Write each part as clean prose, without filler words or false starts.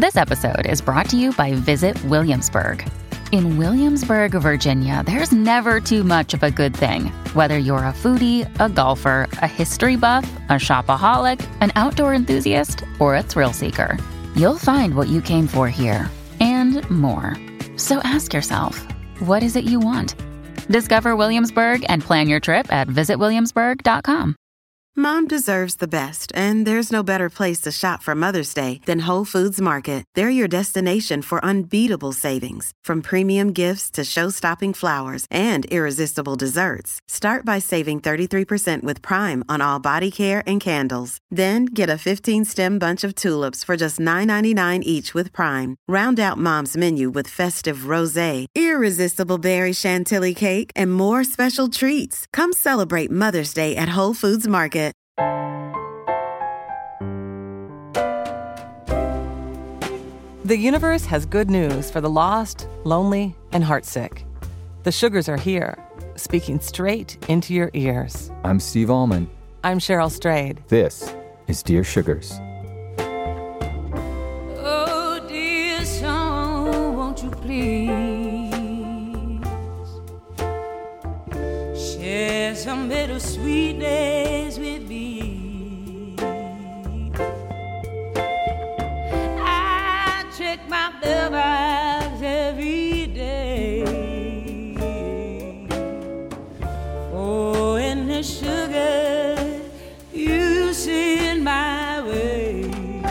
This episode is brought to you by Visit Williamsburg. In Williamsburg, Virginia, there's never too much of a good thing. Whether you're a foodie, a golfer, a history buff, a shopaholic, an outdoor enthusiast, or a thrill seeker, you'll find what you came for here and more. So ask yourself, what is it you want? Discover Williamsburg and plan your trip at visitwilliamsburg.com. Mom deserves the best, and there's no better place to shop for Mother's Day than Whole Foods Market. They're your destination for unbeatable savings, from premium gifts to show-stopping flowers and irresistible desserts. Start by saving 33% with Prime on all body care and candles. Then get a 15-stem bunch of tulips for just $9.99 each with Prime. Round out Mom's menu with festive rosé, irresistible berry chantilly cake, and more special treats. Come celebrate Mother's Day at Whole Foods Market. The universe has good news for the lost, lonely, and heartsick. The Sugars are here, speaking straight into your ears. I'm Steve Allman. I'm Cheryl Strayed. This is Dear Sugars. Oh, dear song, won't you please share some bittersweet days with me? I check my mailbox every day. Oh, and the sugar you send my way.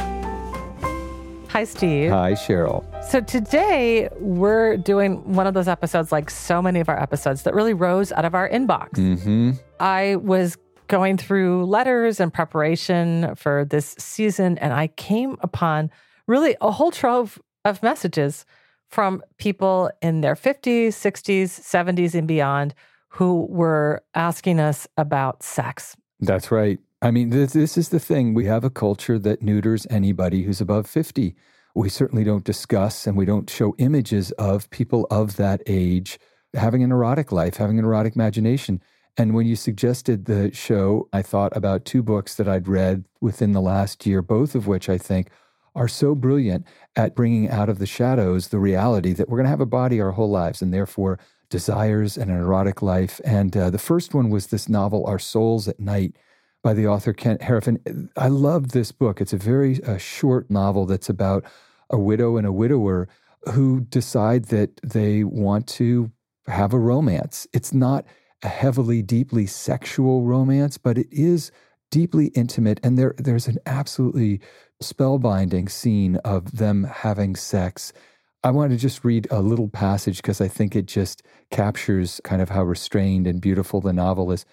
Hi, Steve. Hi, Cheryl. So today we're doing one of those episodes, like so many of our episodes, that really rose out of our inbox. Mm-hmm. I was going through letters in preparation for this season, and I came upon really a whole trove of messages from people in their 50s, 60s, 70s, and beyond who were asking us about sex. That's right. I mean, this is the thing. We have a culture that neuters anybody who's above 50. We certainly don't discuss and we don't show images of people of that age having an erotic life, having an erotic imagination. And when you suggested the show, I thought about two books that I'd read within the last year, both of which I think are so brilliant at bringing out of the shadows the reality that we're going to have a body our whole lives and therefore desires and an erotic life. And the first one was this novel, Our Souls at Night, by the author Kent Harrison. I love this book. It's a very short novel that's about a widow and a widower who decide that they want to have a romance. It's not a heavily, deeply sexual romance, but it is deeply intimate. And there's an absolutely spellbinding scene of them having sex. I want to just read a little passage because I think it just captures kind of how restrained and beautiful the novel is.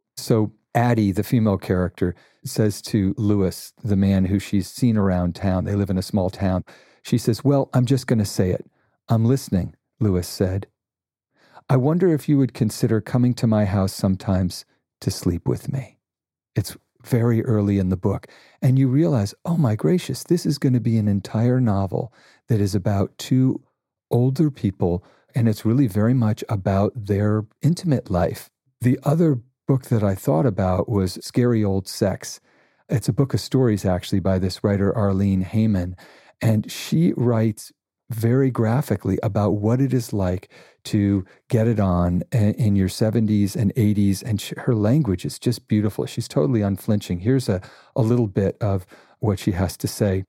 So Addie, the female character, says to Lewis, the man who she's seen around town, they live in a small town. She says, "Well, I'm just going to say it. I'm listening," Lewis said. "I wonder if you would consider coming to my house sometimes to sleep with me." It's very early in the book. And you realize, oh my gracious, this is going to be an entire novel that is about two older people. And it's really very much about their intimate life. The other book that I thought about was Scary Old Sex. It's a book of stories, actually, by this writer, Arlene Hayman. And she writes very graphically about what it is like to get it on in your 70s and 80s. And her language is just beautiful. She's totally unflinching. Here's a little bit of what she has to say.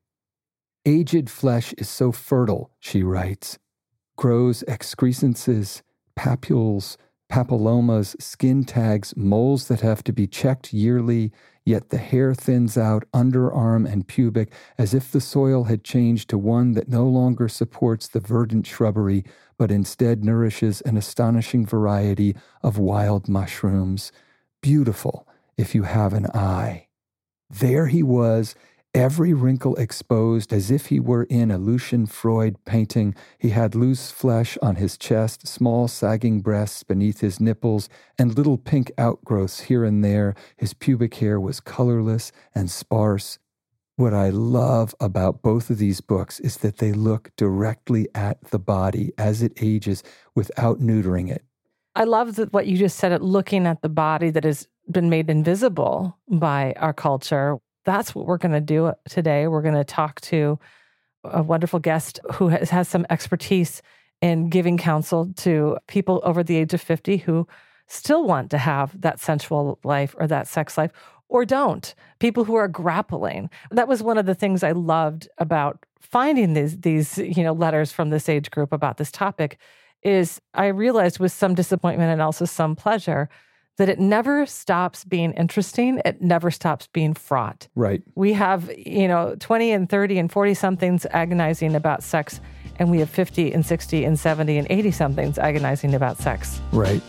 "Aged flesh is so fertile," she writes, "grows excrescences, papules, papillomas, skin tags, moles that have to be checked yearly, yet the hair thins out, underarm and pubic, as if the soil had changed to one that no longer supports the verdant shrubbery, but instead nourishes an astonishing variety of wild mushrooms. Beautiful, if you have an eye." There he was, every wrinkle exposed as if he were in a Lucian Freud painting. He had loose flesh on his chest, small sagging breasts beneath his nipples, and little pink outgrowths here and there. His pubic hair was colorless and sparse. What I love about both of these books is that they look directly at the body as it ages without neutering it. I love that what you just said, at looking at the body that has been made invisible by our culture. That's what we're going to do today. We're going to talk to a wonderful guest who has some expertise in giving counsel to people over the age of 50 who still want to have that sensual life or that sex life or don't. People who are grappling. That was one of the things I loved about finding these letters from this age group about this topic is I realized with some disappointment and also some pleasure that it never stops being interesting. It never stops being fraught. Right. We have, 20 and 30 and 40 somethings agonizing about sex, and we have 50 and 60 and 70 and 80 somethings agonizing about sex. Right.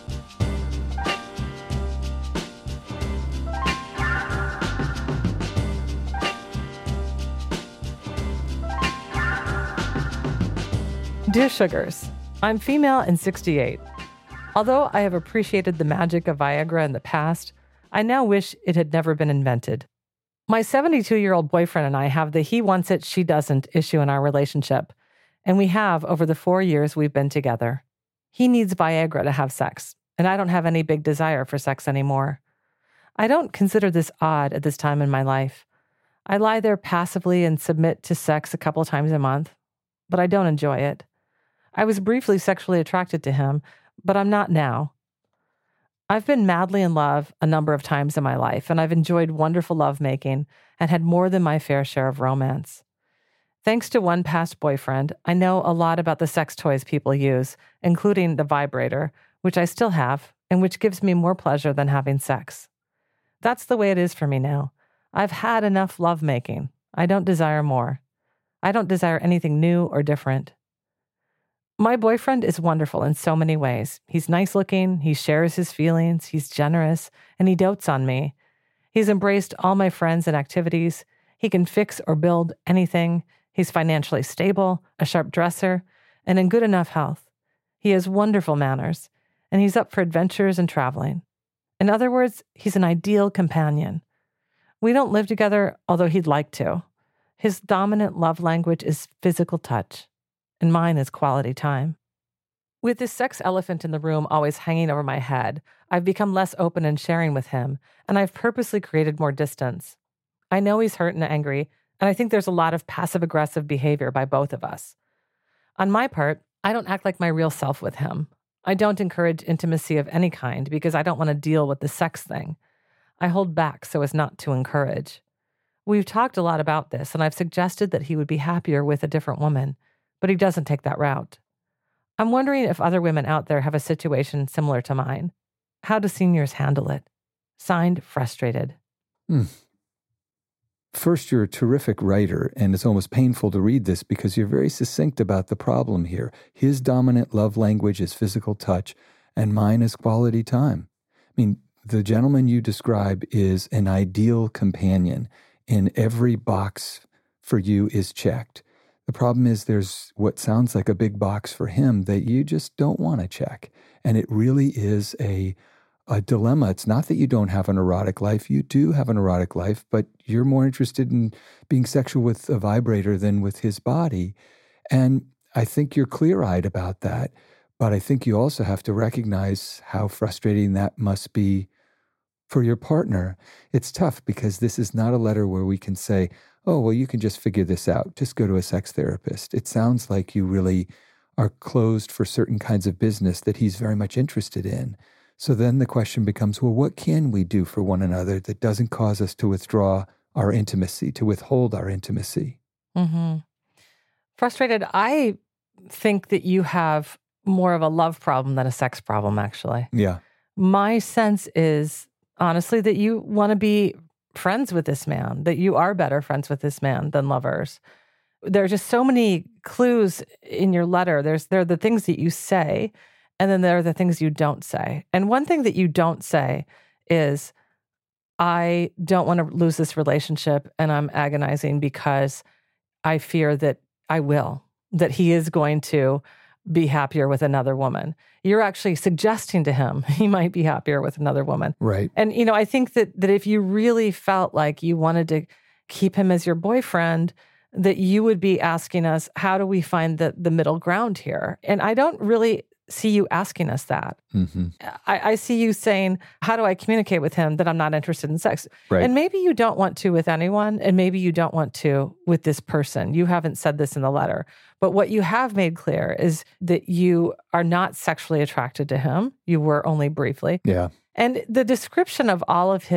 Dear Sugars, I'm female and 68. Although I have appreciated the magic of Viagra in the past, I now wish it had never been invented. My 72-year-old boyfriend and I have the he wants it, she doesn't issue in our relationship, and we have over the 4 years we've been together. He needs Viagra to have sex, and I don't have any big desire for sex anymore. I don't consider this odd at this time in my life. I lie there passively and submit to sex a couple times a month, but I don't enjoy it. I was briefly sexually attracted to him, but I'm not now. I've been madly in love a number of times in my life, and I've enjoyed wonderful lovemaking and had more than my fair share of romance. Thanks to one past boyfriend, I know a lot about the sex toys people use, including the vibrator, which I still have, and which gives me more pleasure than having sex. That's the way it is for me now. I've had enough lovemaking. I don't desire more. I don't desire anything new or different. My boyfriend is wonderful in so many ways. He's nice looking, he shares his feelings, he's generous, and he dotes on me. He's embraced all my friends and activities. He can fix or build anything. He's financially stable, a sharp dresser, and in good enough health. He has wonderful manners, and he's up for adventures and traveling. In other words, he's an ideal companion. We don't live together, although he'd like to. His dominant love language is physical touch, and mine is quality time. With this sex elephant in the room always hanging over my head, I've become less open in sharing with him, and I've purposely created more distance. I know he's hurt and angry, and I think there's a lot of passive-aggressive behavior by both of us. On my part, I don't act like my real self with him. I don't encourage intimacy of any kind because I don't want to deal with the sex thing. I hold back so as not to encourage. We've talked a lot about this, and I've suggested that he would be happier with a different woman, but he doesn't take that route. I'm wondering if other women out there have a situation similar to mine. How do seniors handle it? Signed, Frustrated. First, you're a terrific writer, and it's almost painful to read this because you're very succinct about the problem here. His dominant love language is physical touch, and mine is quality time. I mean, the gentleman you describe is an ideal companion, and every box for you is checked. The problem is there's what sounds like a big box for him that you just don't want to check. And it really is a dilemma. It's not that you don't have an erotic life. You do have an erotic life, but you're more interested in being sexual with a vibrator than with his body. And I think you're clear-eyed about that. But I think you also have to recognize how frustrating that must be for your partner. It's tough because this is not a letter where we can say, oh, well, you can just figure this out. Just go to a sex therapist. It sounds like you really are closed for certain kinds of business that he's very much interested in. So then the question becomes, well, what can we do for one another that doesn't cause us to withdraw our intimacy, to withhold our intimacy? Mm-hmm. Frustrated. I think that you have more of a love problem than a sex problem, actually. Yeah. My sense is, honestly, that you want to be friends with this man, that you are better friends with this man than lovers. There are just so many clues in your letter. There are the things that you say, and then there are the things you don't say. And one thing that you don't say is, I don't want to lose this relationship, and I'm agonizing because I fear that I will, that he is going to be happier with another woman. You're actually suggesting to him he might be happier with another woman. Right. And, I think that if you really felt like you wanted to keep him as your boyfriend, that you would be asking us, how do we find the middle ground here? And I don't really see you asking us that. Mm-hmm. I see you saying, how do I communicate with him that I'm not interested in sex? Right. And maybe you don't want to with anyone, and maybe you don't want to with this person. You haven't said this in the letter. But what you have made clear is that you are not sexually attracted to him. You were only briefly. Yeah. And the description of all of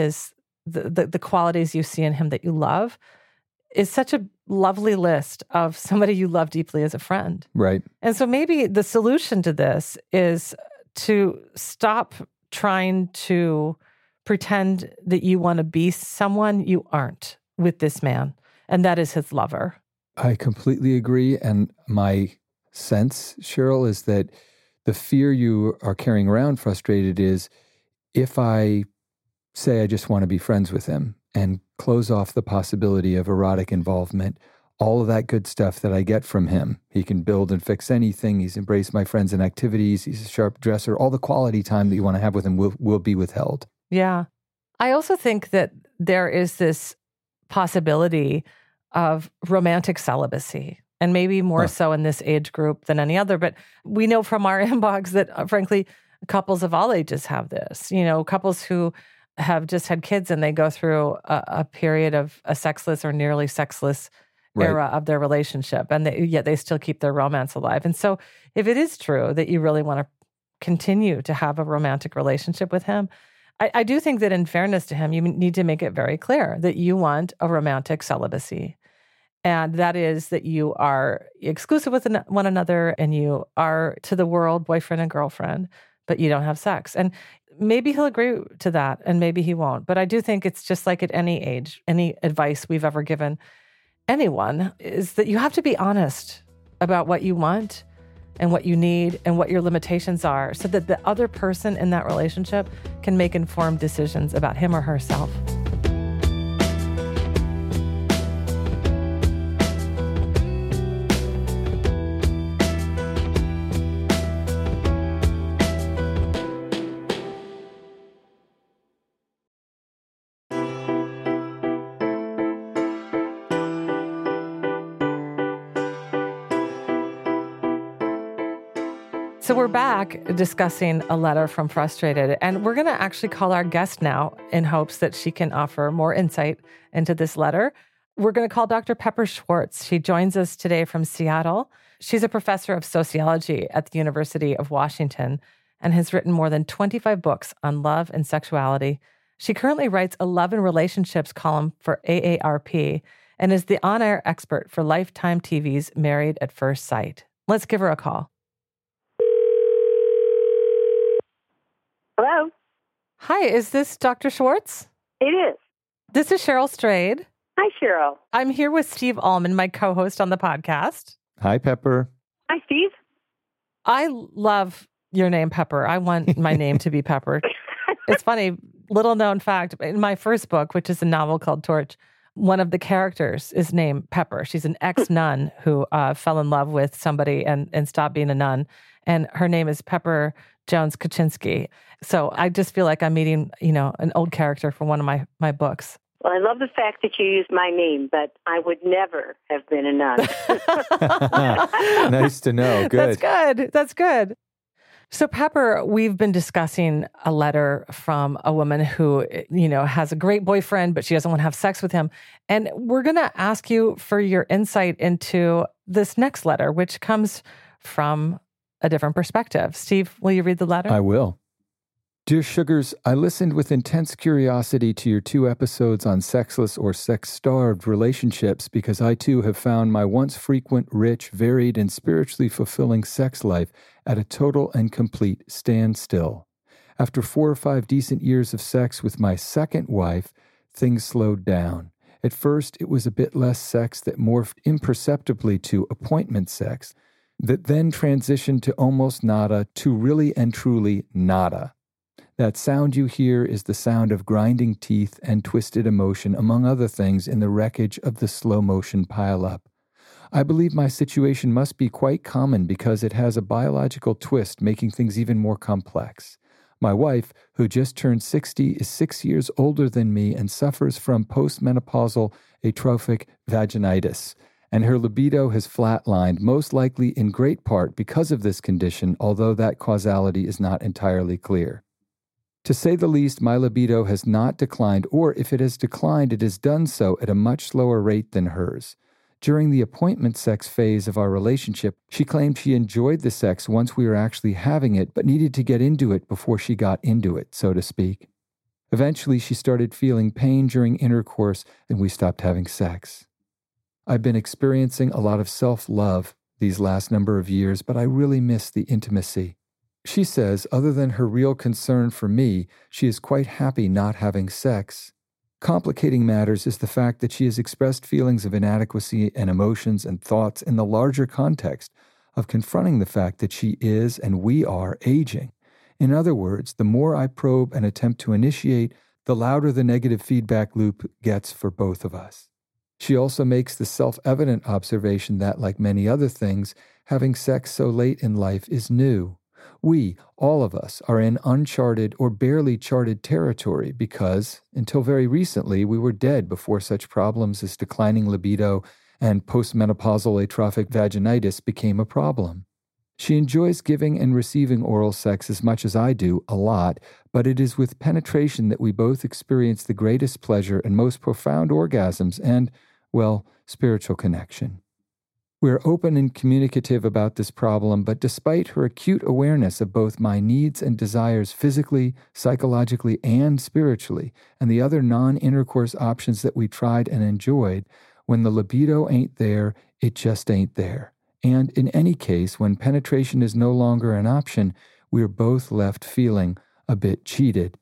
the qualities you see in him that you love is such a lovely list of somebody you love deeply as a friend. Right. And so maybe the solution to this is to stop trying to pretend that you want to be someone you aren't with this man, and that is his lover. I completely agree. And my sense, Cheryl, is that the fear you are carrying around, Frustrated, is if I say I just want to be friends with him and close off the possibility of erotic involvement, all of that good stuff that I get from him. He can build and fix anything. He's embraced my friends and activities. He's a sharp dresser. All the quality time that you want to have with him will be withheld. Yeah. I also think that there is this possibility of romantic celibacy, and maybe more so in this age group than any other. But we know from our inbox that, frankly, couples of all ages have this. You know, couples who have just had kids and they go through a period of a sexless or nearly sexless era of their relationship, and yet they still keep their romance alive. And so if it is true that you really want to continue to have a romantic relationship with him, I do think that in fairness to him, you need to make it very clear that you want a romantic celibacy. And that is that you are exclusive with one another and you are to the world boyfriend and girlfriend, but you don't have sex. And maybe he'll agree to that and maybe he won't. But I do think it's just like at any age, any advice we've ever given anyone is that you have to be honest about what you want and what you need and what your limitations are so that the other person in that relationship can make informed decisions about him or herself. So we're back discussing a letter from Frustrated, and we're going to actually call our guest now in hopes that she can offer more insight into this letter. We're going to call Dr. Pepper Schwartz. She joins us today from Seattle. She's a professor of sociology at the University of Washington and has written more than 25 books on love and sexuality. She currently writes a love and relationships column for AARP and is the on-air expert for Lifetime TV's Married at First Sight. Let's give her a call. Hello? Hi, is this Dr. Schwartz? It is. This is Cheryl Strayed. Hi, Cheryl. I'm here with Steve Allman, my co-host on the podcast. Hi, Pepper. Hi, Steve. I love your name, Pepper. I want my name to be Pepper. It's funny, little known fact, in my first book, which is a novel called Torch, one of the characters is named Pepper. She's an ex-nun who fell in love with somebody and stopped being a nun. And her name is Pepper Jones Kaczynski. So I just feel like I'm meeting, an old character from one of my books. Well, I love the fact that you used my name, but I would never have been a nun. Nice to know. Good. That's good. So, Pepper, we've been discussing a letter from a woman who, has a great boyfriend, but she doesn't want to have sex with him. And we're going to ask you for your insight into this next letter, which comes from a different perspective. Steve, will you read the letter? I will. Dear Sugars, I listened with intense curiosity to your 2 episodes on sexless or sex-starved relationships because I too have found my once frequent, rich, varied, and spiritually fulfilling sex life at a total and complete standstill. After 4 or 5 decent years of sex with my second wife, things slowed down. At first, it was a bit less sex that morphed imperceptibly to appointment sex, that then transitioned to almost nada to really and truly nada. That sound you hear is the sound of grinding teeth and twisted emotion, among other things, in the wreckage of the slow-motion pile-up. I believe my situation must be quite common because it has a biological twist, making things even more complex. My wife, who just turned 60, is 6 years older than me and suffers from postmenopausal atrophic vaginitis, and her libido has flatlined, most likely in great part because of this condition, although that causality is not entirely clear. To say the least, my libido has not declined, or if it has declined, it has done so at a much slower rate than hers. During the appointment sex phase of our relationship, she claimed she enjoyed the sex once we were actually having it, but needed to get into it before she got into it, so to speak. Eventually, she started feeling pain during intercourse, and we stopped having sex. I've been experiencing a lot of self-love these last number of years, but I really miss the intimacy. She says, other than her real concern for me, she is quite happy not having sex. Complicating matters is the fact that she has expressed feelings of inadequacy and emotions and thoughts in the larger context of confronting the fact that she is and we are aging. In other words, the more I probe and attempt to initiate, the louder the negative feedback loop gets for both of us. She also makes the self-evident observation that, like many other things, having sex so late in life is new. We, all of us, are in uncharted or barely charted territory because, until very recently, we were dead before such problems as declining libido and postmenopausal atrophic vaginitis became a problem. She enjoys giving and receiving oral sex as much as I do, a lot, but it is with penetration that we both experience the greatest pleasure and most profound orgasms and, well, spiritual connection. We're open and communicative about this problem, but despite her acute awareness of both my needs and desires physically, psychologically, and spiritually, and the other non-intercourse options that we tried and enjoyed, when the libido ain't there, it just ain't there. And in any case, when penetration is no longer an option, we're both left feeling a bit cheated.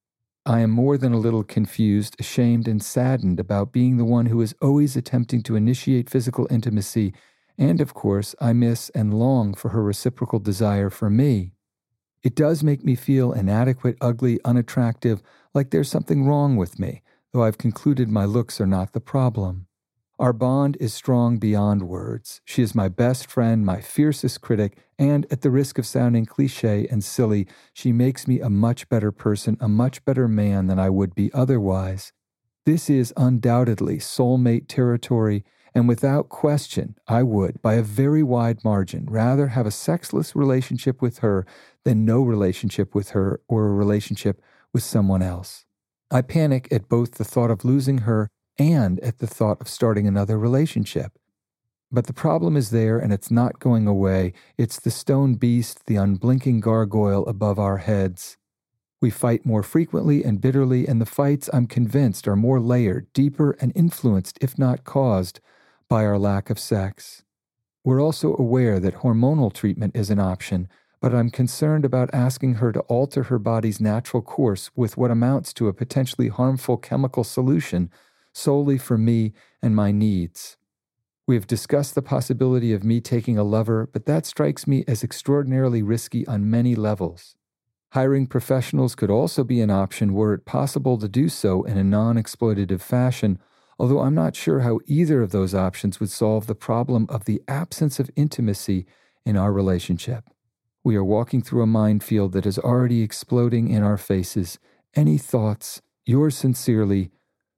I am more than a little confused, ashamed, and saddened about being the one who is always attempting to initiate physical intimacy, and of course, I miss and long for her reciprocal desire for me. It does make me feel inadequate, ugly, unattractive, like there's something wrong with me, though I've concluded my looks are not the problem. Our bond is strong beyond words. She is my best friend, my fiercest critic, and at the risk of sounding cliché and silly, she makes me a much better person, a much better man than I would be otherwise. This is undoubtedly soulmate territory, and without question, I would, by a very wide margin, rather have a sexless relationship with her than no relationship with her or a relationship with someone else. I panic at both the thought of losing her and at the thought of starting another relationship. But the problem is there, and it's not going away. It's the stone beast, the unblinking gargoyle above our heads. We fight more frequently and bitterly, and the fights, I'm convinced, are more layered, deeper, and influenced, if not caused, by our lack of sex. We're also aware that hormonal treatment is an option, but I'm concerned about asking her to alter her body's natural course with what amounts to a potentially harmful chemical solution solely for me and my needs. We have discussed the possibility of me taking a lover, but that strikes me as extraordinarily risky on many levels. Hiring professionals could also be an option were it possible to do so in a non-exploitative fashion, although I'm not sure how either of those options would solve the problem of the absence of intimacy in our relationship. We are walking through a minefield that is already exploding in our faces. Any thoughts? Yours sincerely,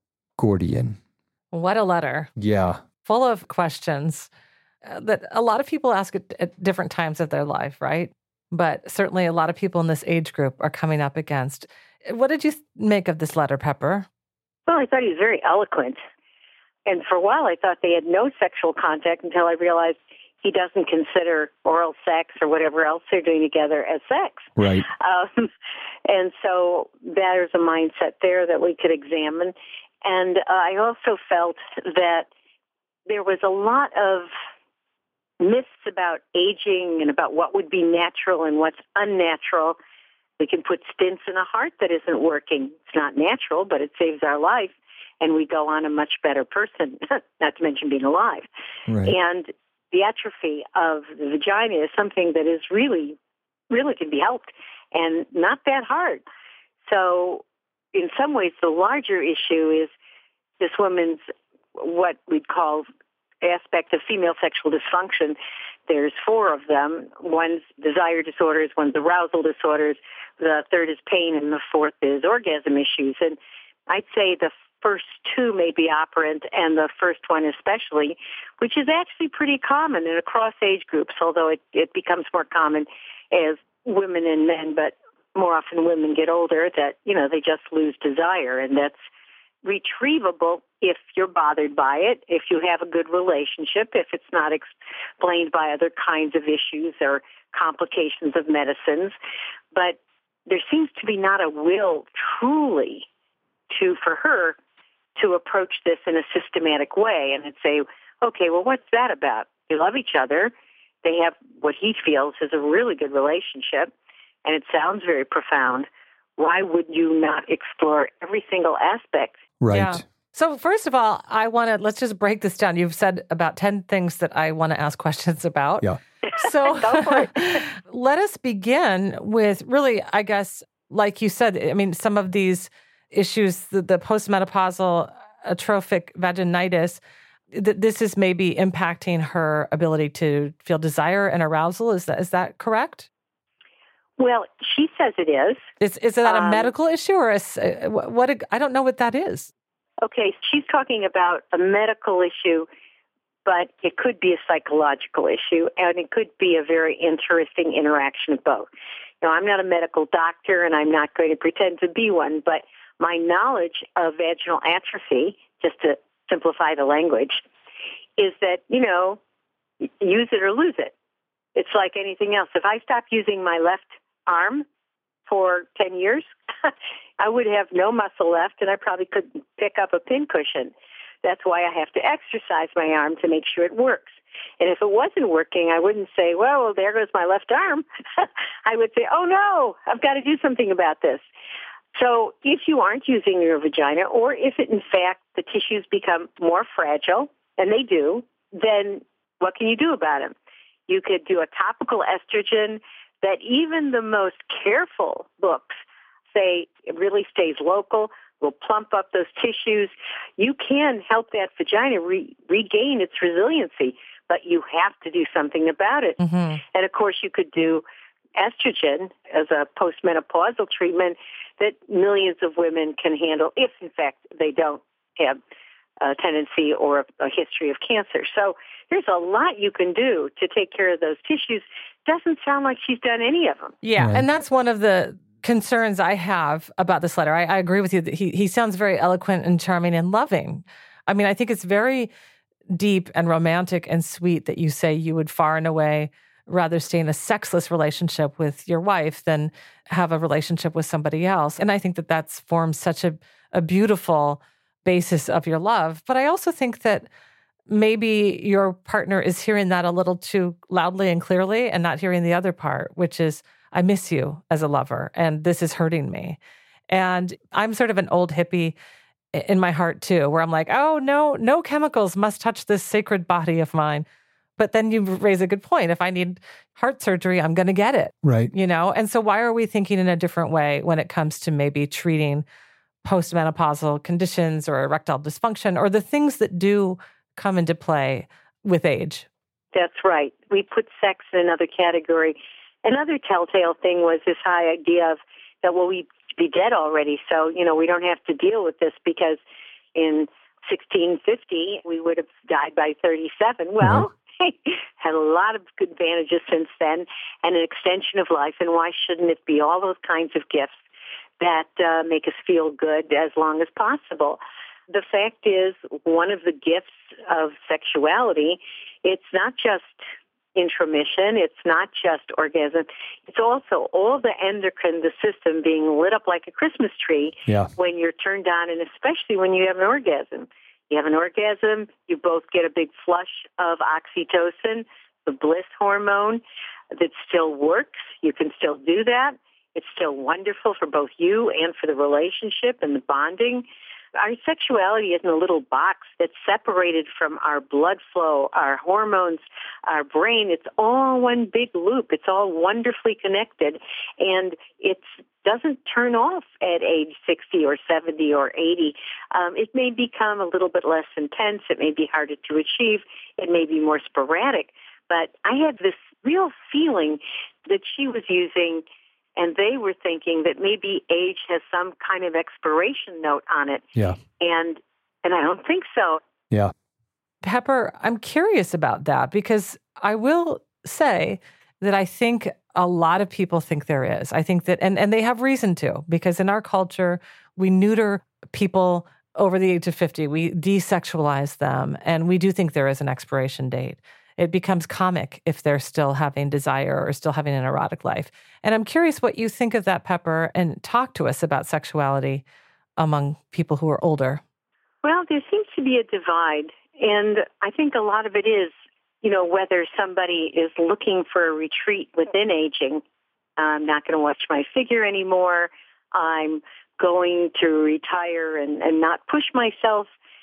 Gordian. What a letter. Yeah. Full of questions that a lot of people ask at different times of their life, right? But certainly a lot of people in this age group are coming up against. What did you make of this letter, Pepper? Well, I thought he was very eloquent. And for a while, I thought they had no sexual contact until I realized he doesn't consider oral sex or whatever else they're doing together as sex. Right. And so there's a mindset there that we could examine. And I also felt that there was a lot of myths about aging and about what would be natural and what's unnatural. We can put stents in a heart that isn't working. It's not natural, but it saves our life, and we go on a much better person, not to mention being alive. Right. And the atrophy of the vagina is something that is really can be helped and not that hard. So in some ways, the larger issue is this woman's what we'd call aspect of female sexual dysfunction. There's 4 of them. One's desire disorders, one's arousal disorders, the third is pain, and the fourth is orgasm issues. And I'd say the first two may be operant and the first one especially, which is actually pretty common and across age groups, although it becomes more common as women and men, but more often women get older, that, they just lose desire. And that's retrievable if you're bothered by it, if you have a good relationship, if it's not explained by other kinds of issues or complications of medicines. But there seems to be not a will truly for her to approach this in a systematic way and say, okay, well, what's that about? They love each other. They have what he feels is a really good relationship, and it sounds very profound. Why would you not explore every single aspect? Right. Yeah. So first of all, let's just break this down. You've said about 10 things that I want to ask questions about. Yeah. So Go for it. let us begin with really, I guess, like you said, I mean, some of these issues, the postmenopausal atrophic vaginitis, this is maybe impacting her ability to feel desire and arousal. Is that correct? Well, she says it is. Is that a medical issue or what? I don't know what that is. Okay, she's talking about a medical issue, but it could be a psychological issue, and it could be a very interesting interaction of both. I'm not a medical doctor, and I'm not going to pretend to be one, but my knowledge of vaginal atrophy, just to simplify the language, is that, use it or lose it. It's like anything else. If I stop using my left arm for 10 years, I would have no muscle left, and I probably couldn't pick up a pincushion. That's why I have to exercise my arm to make sure it works. And if it wasn't working, I wouldn't say, well, there goes my left arm. I would say, oh, no, I've got to do something about this. So if you aren't using your vagina, or if it, in fact, the tissues become more fragile, and they do, then what can you do about them? You could do a topical estrogen that even the most careful books say it really stays local, will plump up those tissues. You can help that vagina regain its resiliency, but you have to do something about it. Mm-hmm. And, of course, you could do estrogen as a postmenopausal treatment that millions of women can handle if, in fact, they don't have a tendency or a history of cancer. So there's a lot you can do to take care of those tissues. Doesn't sound like she's done any of them. Yeah, Right. and that's one of the concerns I have about this letter. I agree with you that he sounds very eloquent and charming and loving. I mean, I think it's very deep and romantic and sweet that you say you would far and away rather stay in a sexless relationship with your wife than have a relationship with somebody else. And I think that that's formed such a beautiful basis of your love. But I also think that maybe your partner is hearing that a little too loudly and clearly and not hearing the other part, which is, I miss you as a lover, and this is hurting me. And I'm sort of an old hippie in my heart too, where I'm like, oh, no chemicals must touch this sacred body of mine. But then you raise a good point. If I need heart surgery, I'm going to get it. Right. And so why are we thinking in a different way when it comes to maybe treating postmenopausal conditions or erectile dysfunction or the things that do come into play with age? That's right. We put sex in another category. Another telltale thing was this high idea of that, well, we'd be dead already, so, we don't have to deal with this because in 1650, we would have died by 37. Well, had a lot of good advantages since then and an extension of life, and why shouldn't it be all those kinds of gifts that make us feel good as long as possible? The fact is, one of the gifts of sexuality, it's not just intromission, it's not just orgasm, it's also all the endocrine, the system being lit up like a Christmas tree when you're turned on, and especially when you have an orgasm. You have an orgasm, you both get a big flush of oxytocin, the bliss hormone that still works. You can still do that. It's still wonderful for both you and for the relationship and the bonding. Our sexuality isn't a little box that's separated from our blood flow, our hormones, our brain. It's all one big loop. It's all wonderfully connected, and it doesn't turn off at age 60 or 70 or 80. It may become a little bit less intense. It may be harder to achieve. It may be more sporadic. But I had this real feeling that she was using and they were thinking that maybe age has some kind of expiration note on it. Yeah. And I don't think so. Yeah. Pepper, I'm curious about that because I will say that I think a lot of people think there is. I think that, and they have reason to, because in our culture, we neuter people over the age of 50. We desexualize them, and we do think there is an expiration date. It becomes comic if they're still having desire or still having an erotic life. And I'm curious what you think of that, Pepper, and talk to us about sexuality among people who are older. Well, there seems to be a divide, and I think a lot of it is, whether somebody is looking for a retreat within aging. I'm not going to watch my figure anymore. I'm going to retire and not push myself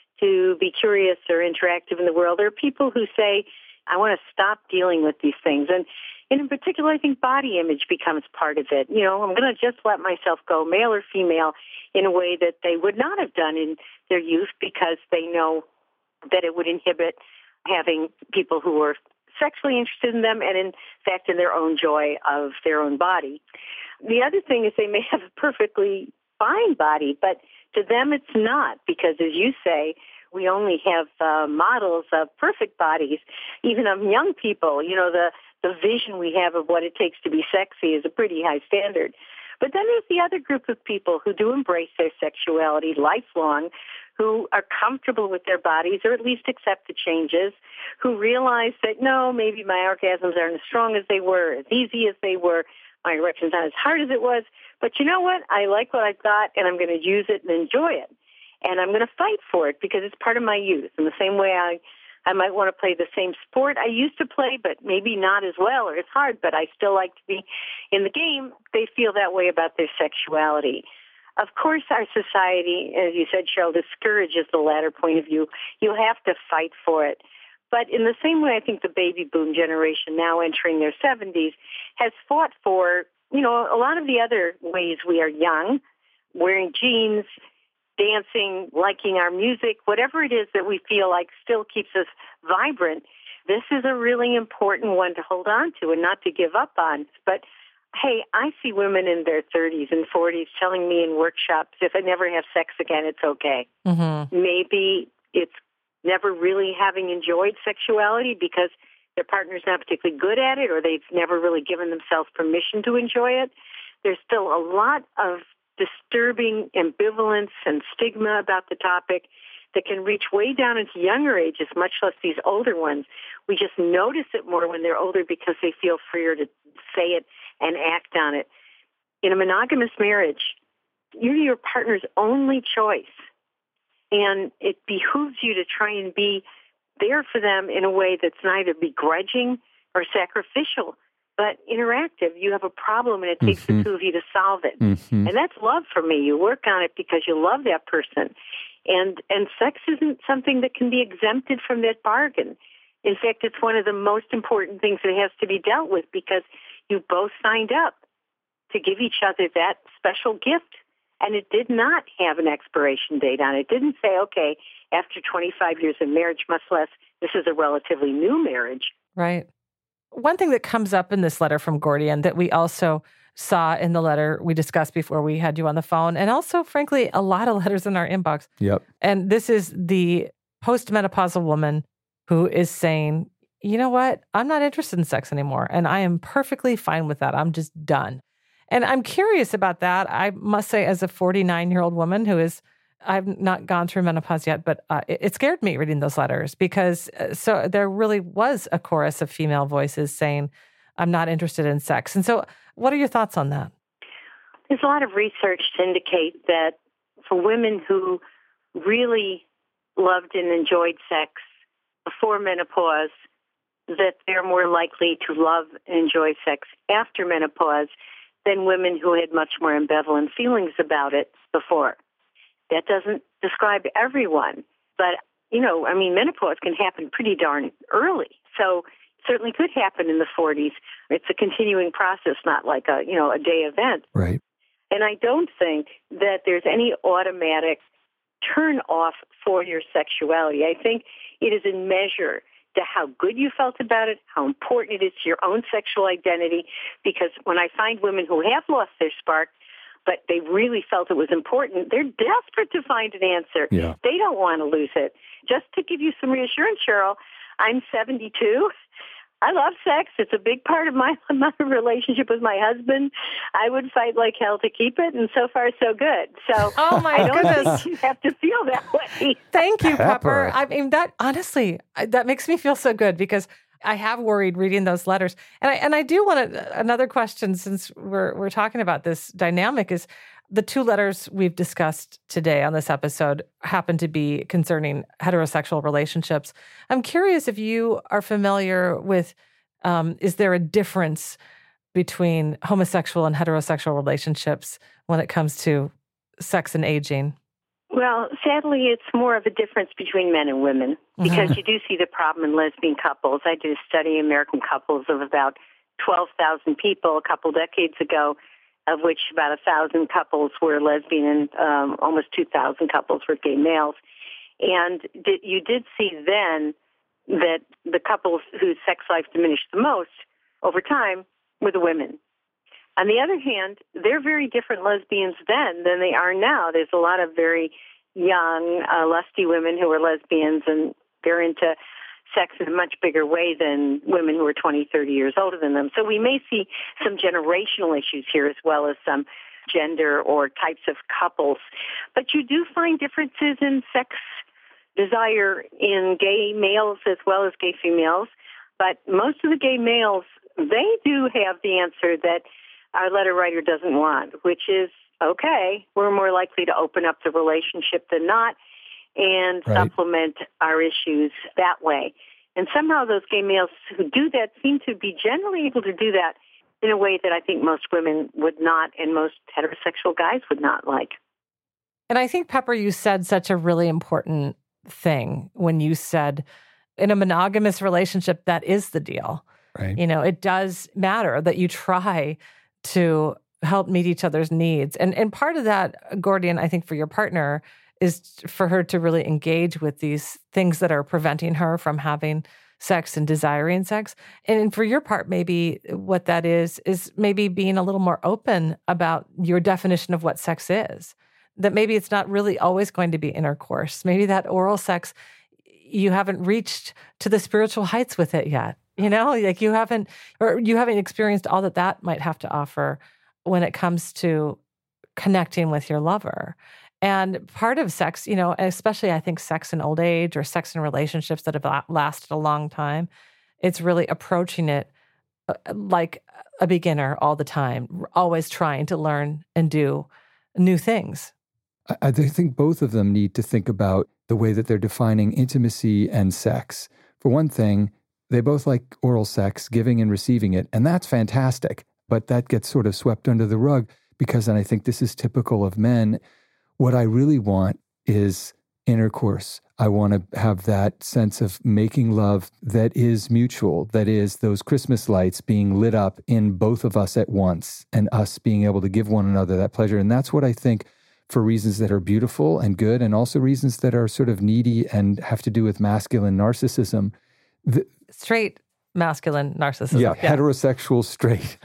to be curious or interactive in the world. There are people who say, I want to stop dealing with these things. And in particular, I think body image becomes part of it. I'm going to just let myself go, male or female, in a way that they would not have done in their youth because they know that it would inhibit having people who are sexually interested in them and, in fact, in their own joy of their own body. The other thing is they may have a perfectly fine body, but to them it's not because, as you say, we only have models of perfect bodies, even of young people. The vision we have of what it takes to be sexy is a pretty high standard. But then there's the other group of people who do embrace their sexuality lifelong, who are comfortable with their bodies or at least accept the changes, who realize that, no, maybe my orgasms aren't as strong as they were, as easy as they were, my erection's not as hard as it was, but you know what? I like what I've got, and I'm going to use it and enjoy it. And I'm going to fight for it because it's part of my youth. In the same way I might want to play the same sport I used to play, but maybe not as well or as hard, but I still like to be in the game. They feel that way about their sexuality. Of course, our society, as you said, Cheryl, discourages the latter point of view. You have to fight for it. But in the same way, I think the baby boom generation now entering their 70s has fought for, a lot of the other ways we are young, wearing jeans, dancing, liking our music, whatever it is that we feel like still keeps us vibrant. This is a really important one to hold on to and not to give up on. But hey, I see women in their 30s and 40s telling me in workshops, if I never have sex again, it's okay. Mm-hmm. Maybe it's never really having enjoyed sexuality because their partner's not particularly good at it or they've never really given themselves permission to enjoy it. There's still a lot of disturbing ambivalence and stigma about the topic that can reach way down into younger ages, much less these older ones. We just notice it more when they're older because they feel freer to say it and act on it. In a monogamous marriage, you're your partner's only choice, and it behooves you to try and be there for them in a way that's neither begrudging or sacrificial, but interactive. You have a problem, and it takes the two of you to solve it. Mm-hmm. And that's love for me. You work on it because you love that person. And sex isn't something that can be exempted from that bargain. In fact, it's one of the most important things that has to be dealt with because you both signed up to give each other that special gift. And it did not have an expiration date on it. It didn't say, okay, after 25 years of marriage, much less this is a relatively new marriage. Right. One thing that comes up in this letter from Gordian that we also saw in the letter we discussed before we had you on the phone, and also, frankly, a lot of letters in our inbox. Yep. And this is the postmenopausal woman who is saying, you know what? I'm not interested in sex anymore, and I am perfectly fine with that. I'm just done. And I'm curious about that. I must say, as a 49-year-old woman I've not gone through menopause yet, but it scared me reading those letters because so there really was a chorus of female voices saying, I'm not interested in sex. And so what are your thoughts on that? There's a lot of research to indicate that for women who really loved and enjoyed sex before menopause, that they're more likely to love and enjoy sex after menopause than women who had much more ambivalent feelings about it before. That doesn't describe everyone, but, menopause can happen pretty darn early. So it certainly could happen in the 40s. It's a continuing process, not like a day event. Right. And I don't think that there's any automatic turn off for your sexuality. I think it is in measure to how good you felt about it, how important it is to your own sexual identity. Because when I find women who have lost their spark, but they really felt it was important, they're desperate to find an answer. Yeah. They don't want to lose it. Just to give you some reassurance, Cheryl, I'm 72. I love sex. It's a big part of my relationship with my husband. I would fight like hell to keep it, and so far, so good. So Oh my I don't goodness. think you have to feel that way. Thank you, Pepper. Pepper. I mean, that honestly, that makes me feel so good because I have worried reading those letters. And I do want to, another question, since we're talking about this dynamic, is the two letters we've discussed today on this episode happen to be concerning heterosexual relationships. I'm curious if you are familiar with, is there a difference between homosexual and heterosexual relationships when it comes to sex and aging? Well, sadly, it's more of a difference between men and women because you do see the problem in lesbian couples. I did a study in American couples of about 12,000 people a couple decades ago, of which about 1,000 couples were lesbian and almost 2,000 couples were gay males. And you did see then that the couples whose sex life diminished the most over time were the women. On the other hand, they're very different lesbians then than they are now. There's a lot of very young, lusty women who are lesbians, and they're into sex in a much bigger way than women who are 20, 30 years older than them. So we may see some generational issues here as well as some gender or types of couples. But you do find differences in sex desire in gay males as well as gay females. But most of the gay males, they do have the answer that our letter writer doesn't want, which is, okay, we're more likely to open up the relationship than not and supplement our issues that way. And somehow those gay males who do that seem to be generally able to do that in a way that I think most women would not and most heterosexual guys would not like. And I think, Pepper, you said such a really important thing when you said in a monogamous relationship, that is the deal. Right. You know, it does matter that you try to help meet each other's needs. And part of that, Gordian, I think for your partner, is for her to really engage with these things that are preventing her from having sex and desiring sex. And for your part, maybe what that is maybe being a little more open about your definition of what sex is. That maybe it's not really always going to be intercourse. Maybe that oral sex, you haven't reached to the spiritual heights with it yet. You know, like you haven't experienced all that might have to offer when it comes to connecting with your lover. And part of sex, you know, especially I think sex in old age or sex in relationships that have lasted a long time, it's really approaching it like a beginner all the time, always trying to learn and do new things. I think both of them need to think about the way that they're defining intimacy and sex. For one thing, they both like oral sex, giving and receiving it, and that's fantastic. But that gets sort of swept under the rug because, and I think this is typical of men, what I really want is intercourse. I want to have that sense of making love that is mutual, that is those Christmas lights being lit up in both of us at once and us being able to give one another that pleasure. And that's what I think, for reasons that are beautiful and good, and also reasons that are sort of needy and have to do with masculine narcissism. Straight masculine narcissism. Yeah, heterosexual straight.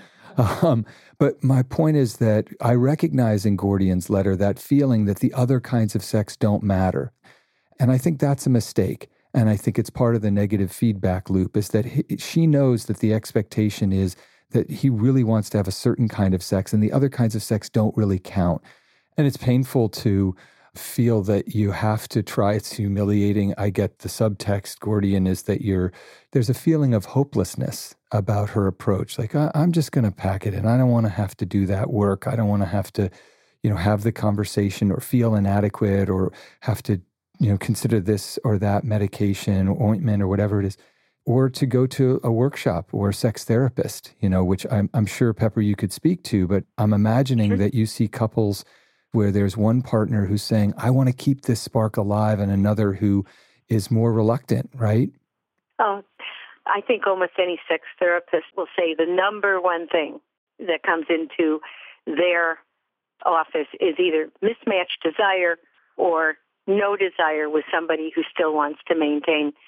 But my point is that I recognize in Gordian's letter that feeling that the other kinds of sex don't matter. And I think that's a mistake. And I think it's part of the negative feedback loop is that she knows that the expectation is that he really wants to have a certain kind of sex and the other kinds of sex don't really count. And it's painful to feel that you have to try. It's humiliating. I get the subtext, Gordian, is that there's a feeling of hopelessness about her approach. Like, I'm just going to pack it in. I don't want to have to do that work. I don't want to have to, have the conversation or feel inadequate or have to, consider this or that medication or ointment or whatever it is, or to go to a workshop or a sex therapist, which I'm sure, Pepper, you could speak to, but I'm imagining that you see couples where there's one partner who's saying, I want to keep this spark alive, and another who is more reluctant, right? Oh, I think almost any sex therapist will say the number one thing that comes into their office is either mismatched desire or no desire with somebody who still wants to maintain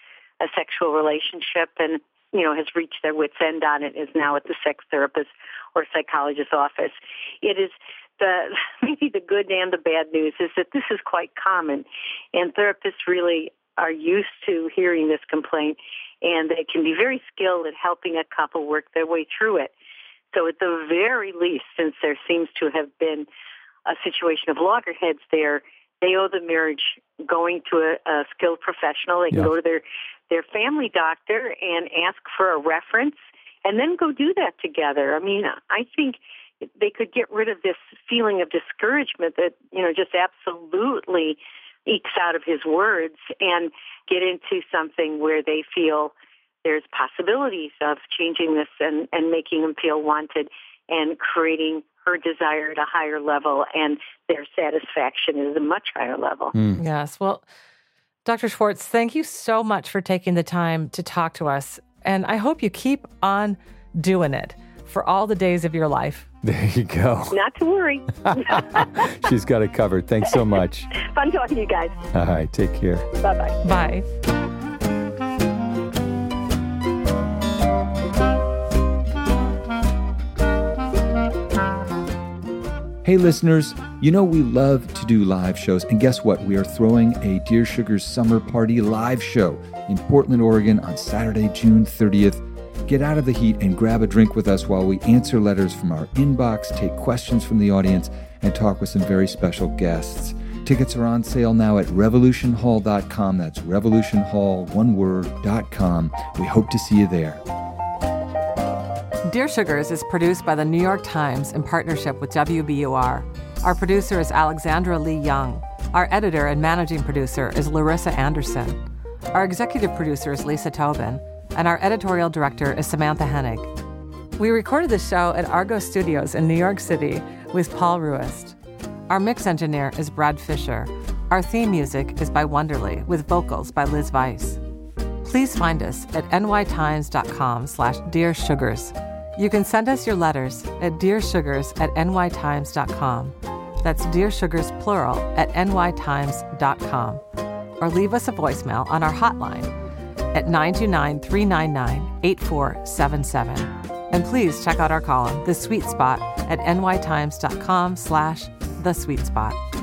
a sexual relationship and, has reached their wit's end on it, is now at the sex therapist or psychologist's office. It is maybe the good and the bad news is that this is quite common, and therapists really are used to hearing this complaint, and they can be very skilled at helping a couple work their way through it. So at the very least, since there seems to have been a situation of loggerheads there, they owe the marriage going to a skilled professional. They can go to their family doctor and ask for a reference and then go do that together. I mean, I think they could get rid of this feeling of discouragement that, just absolutely ekes out of his words and get into something where they feel there's possibilities of changing this and making him feel wanted and creating her desire at a higher level and their satisfaction is a much higher level. Yes. Well, Dr. Schwartz, thank you so much for taking the time to talk to us. And I hope you keep on doing it for all the days of your life. There you go. Not to worry. She's got it covered. Thanks so much. Fun talking to you guys. All right. Take care. Bye-bye. Bye. Hey, listeners, we love to do live shows. And guess what? We are throwing a Dear Sugars Summer Party live show in Portland, Oregon on Saturday, June 30th. Get out of the heat and grab a drink with us while we answer letters from our inbox, take questions from the audience, and talk with some very special guests. Tickets are on sale now at revolutionhall.com. That's revolutionhall.com. We hope to see you there. Dear Sugars is produced by the New York Times in partnership with WBUR. Our producer is Alexandra Lee Young. Our editor and managing producer is Larissa Anderson. Our executive producer is Lisa Tobin. And our editorial director is Samantha Hennig. We recorded the show at Argo Studios in New York City with Paul Ruist. Our mix engineer is Brad Fisher. Our theme music is by Wonderly with vocals by Liz Weiss. Please find us at nytimes.com/dearsugars. You can send us your letters at dearsugars@nytimes.com. That's Dear Sugars plural at nytimes.com. Or leave us a voicemail on our hotline at 929-399-8477. And please check out our column, The Sweet Spot, at nytimes.com/thesweetspot.